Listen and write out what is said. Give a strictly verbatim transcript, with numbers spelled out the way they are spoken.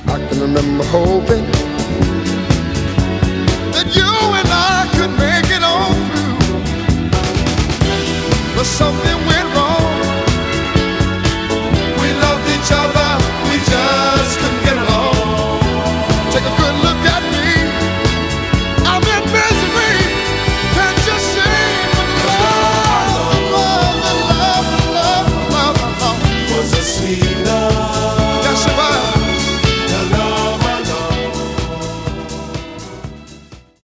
I can remember hoping that you and I could make it on through. But something